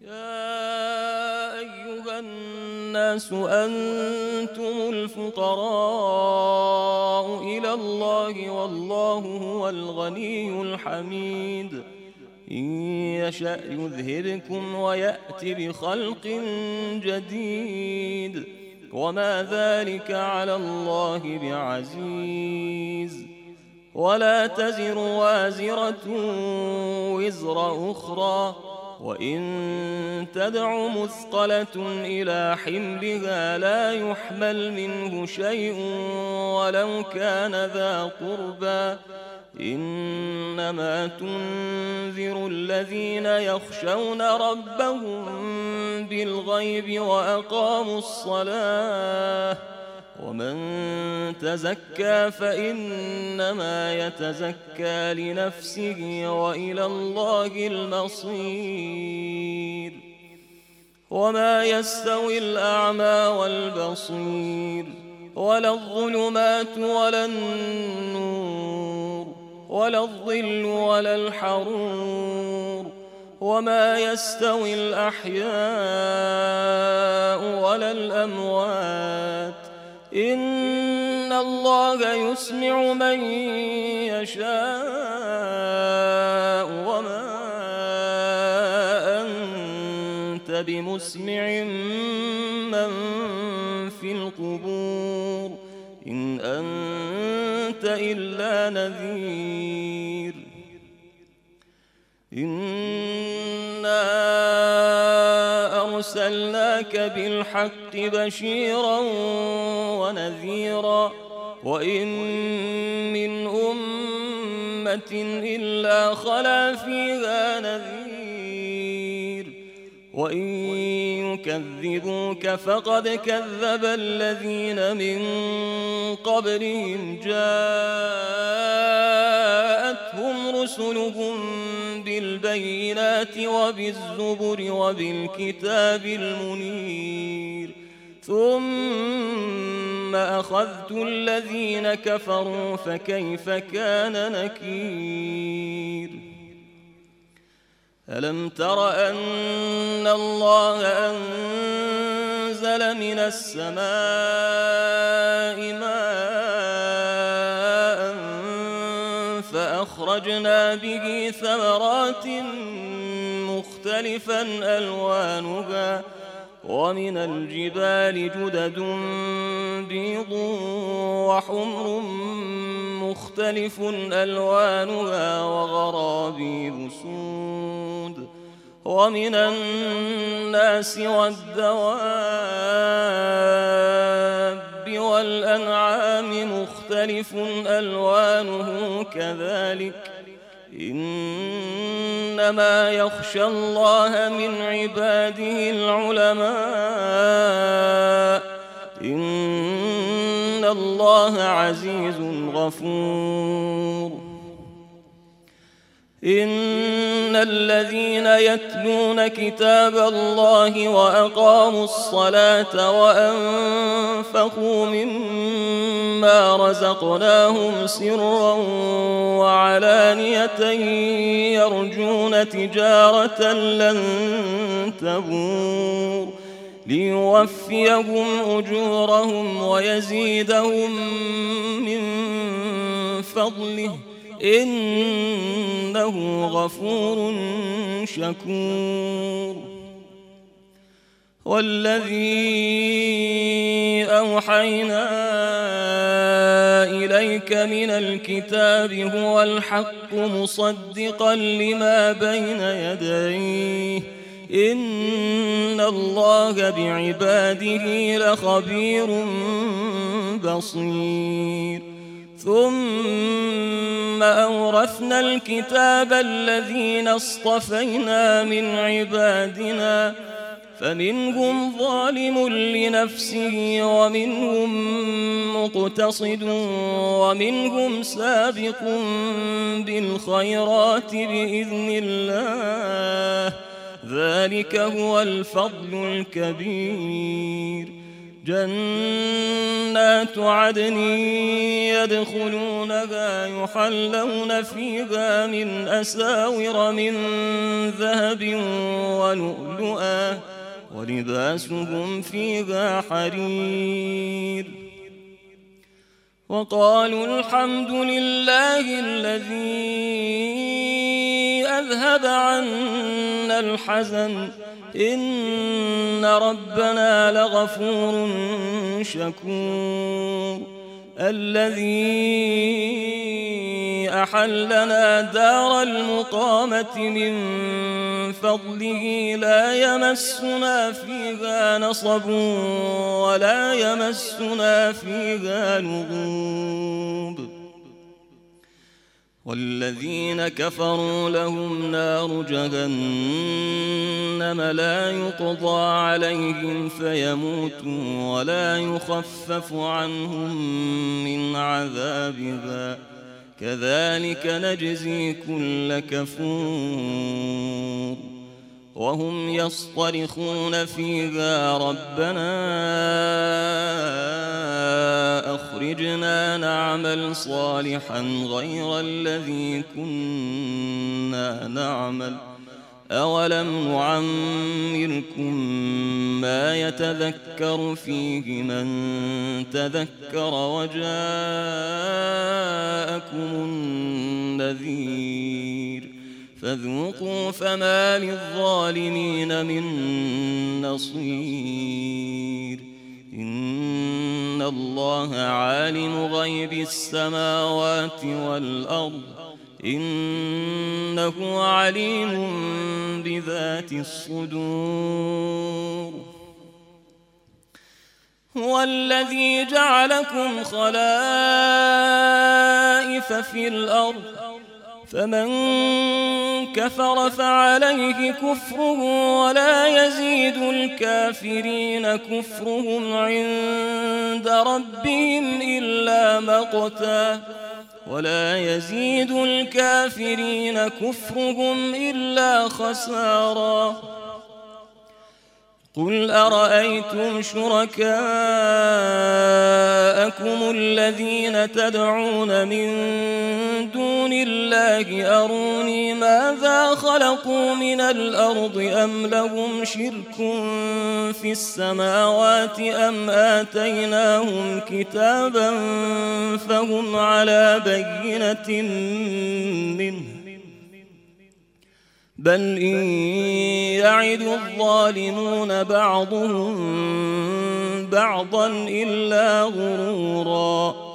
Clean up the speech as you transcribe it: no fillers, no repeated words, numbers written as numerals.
يا أيها الناس أنتم الفقراء إلى الله والله هو الغني الحميد إن يشأ يذهبكم ويأت بخلق جديد وما ذلك على الله بعزيز ولا تزر وازرة وزر أخرى وإن تدع مثقلة إلى حملها لا يحمل منه شيء ولو كان ذا قربى إنما تنذر الذين يخشون ربهم بالغيب وأقاموا الصلاة ومن تزكى فإنما يتزكى لنفسه وإلى الله المصير وما يستوي الأعمى والبصير ولا الظلمات ولا النور ولا الظل ولا الحرور وما يستوي الأحياء ولا الأموات إن الله يسمع من يشاء وما أنت بمسمع من في القبور إن أنت إلا نذير إنا أرسلناك بالحق بشيرا ونذيرا وإن من أمة إلا خلا فيها نذير وإن يكذبوك فقد كذب الذين من قبلهم جاءتهم رسلهم بالبينات وبالزبر وبالكتاب المنير ثم أخذت الذين كفروا فكيف كان نكير ألم تر أن الله أنزل من السماء ماء فأخرجنا به ثمرات مختلفا ألوانها ومن الجبال جدد بيض وحمر مختلف ألوانها وغرابيب سود ومن الناس والدواب والأنعام مختلف ألوانه كذلك إنما يخشى الله من عباده العلماء إن الله عزيز غفور إن الذين يتلون كتاب الله وأقاموا الصلاة وأنفقوا مما رزقناهم سرا وعلانية يرجون تجارة لن تبور ليوفيهم أجورهم ويزيدهم من فضله إنه غفور شكور والذي أوحينا إليك من الكتاب هو الحق مصدقا لما بين يديه إن الله بعباده لخبير بصير ثم أورثنا الكتاب الذين اصطفينا من عبادنا فمنهم ظالم لنفسه ومنهم مقتصد ومنهم سابق بالخيرات بإذن الله ذلك هو الفضل الكبير جنات عدن يدخلونها يحلون فيها من أساور من ذهب ولؤلؤا ولباسهم فيها حرير وقالوا الحمد لله الذي أذهب عنا الحزن إن ربنا لغفور شكور الذي أحلنا دار المقامة من فضله لا يمسنا فيها نصب ولا يمسنا فيها لغوب والذين كفروا لهم نار جهنم لا يقضى عليهم فيموتوا ولا يخفف عنهم من عذابها كذلك نجزي كل كفور وهم يصطرخون فيها ربنا أخرجنا نعمل صالحا غير الذي كنا نعمل أولم نعمركم ما يتذكر فيه من تذكر وجاءكم النذير فذوقوا فما للظالمين من نصير إن الله عالم غيب السماوات والأرض إنه عليم بذات الصدور هو الذي جعلكم خلائف في الأرض فمن كفر فعليه كفره ولا يزيد الكافرين كفرهم عند ربهم إلا مقتا ولا يزيد الكافرين كفرهم إلا خسارا قل أرأيتم شركاءكم الذين تدعون من دون الله أروني ماذا خلقوا من الأرض أم لهم شرك في السماوات أم آتيناهم كتابا فهم على بينة منه بل إن يعد الظالمون بعضهم بعضا إلا غرورا